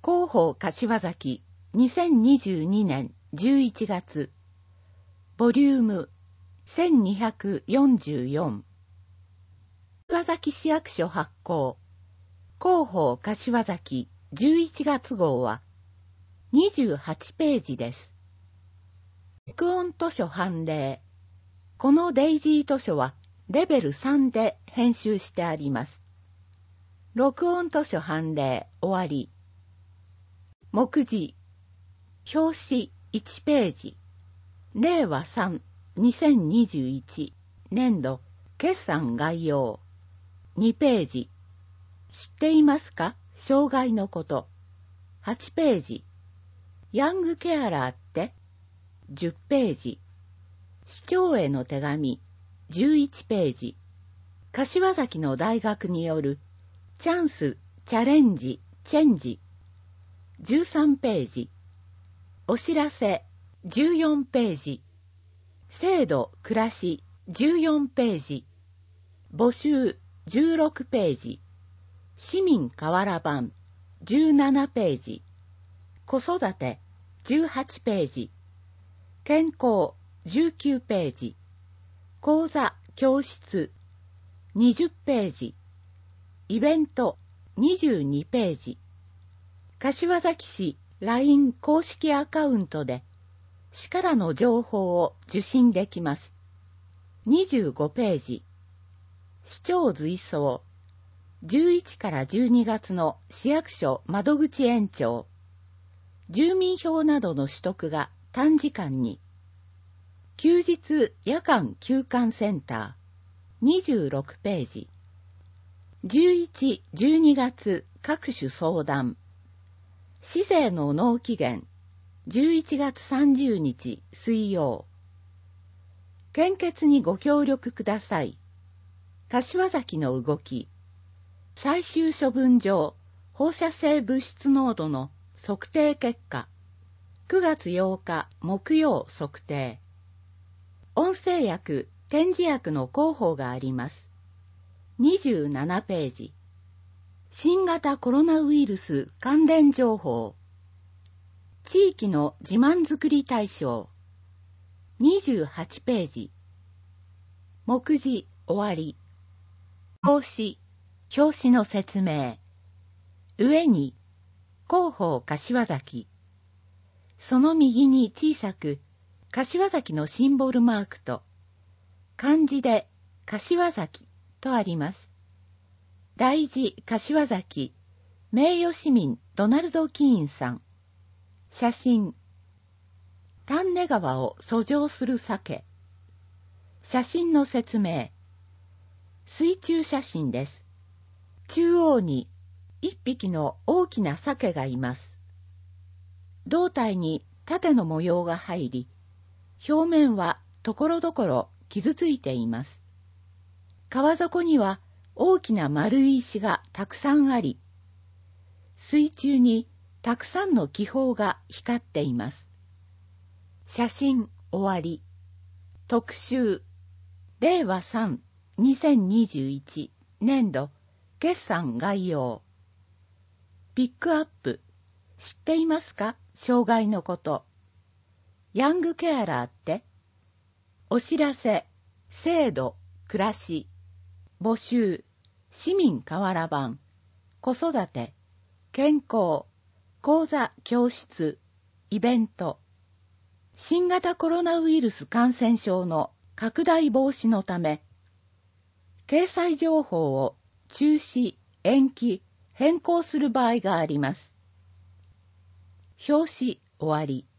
広報柏崎2022年11月ボリューム1244柏崎市役所発行広報柏崎11月号は28ページです。録音図書判例。このデイジー図書はレベル3で編集してあります。録音図書判例終わり。目次。表紙1ページ。令和3、2021年度決算概要。2ページ。知っていますか？障害のこと。8ページ。ヤングケアラーって10ページ。市長への手紙11ページ。柏崎の大学によるチャンス、チャレンジ、チェンジ13ページ。お知らせ14ページ。制度、暮らし14ページ。募集16ページ。市民瓦版17ページ。子育て18ページ。健康19ページ。講座教室20ページ。イベント22ページ。柏崎市 LINE 公式アカウントで市からの情報を受信できます。25ページ。市長随走11から12月の市役所窓口延長。住民票などの取得が短時間に。休日夜間休館センター26ページ。11、12月各種相談。市税の納期限11月30日水曜。献血にご協力ください。柏崎の動き。最終処分場放射性物質濃度の測定結果。9月8日木曜測定。音声薬、点字薬の広報があります。27ページ。新型コロナウイルス関連情報。地域の自慢作り大賞。28ページ。目次終わり。表紙の説明。上に広報柏崎。その右に小さく柏崎のシンボルマークと漢字で柏崎とあります。大事柏崎名誉市民ドナルド・キーンさん。写真。丹根川を遡上する鮭。写真の説明。水中写真です。中央に一匹の大きな鮭がいます。胴体に縦の模様が入り、表面はところどころ傷ついています。川底には大きな丸い石がたくさんあり、水中にたくさんの気泡が光っています。写真終わり。特集。令和3、2021年度決算概要。ピックアップ。知っていますか？障害のこと。ヤングケアラーって？お知らせ、制度、暮らし。募集、市民瓦版。子育て、健康。講座教室。イベント。新型コロナウイルス感染症の拡大防止のため、掲載情報を中止、延期、変更する場合があります。表紙終わり。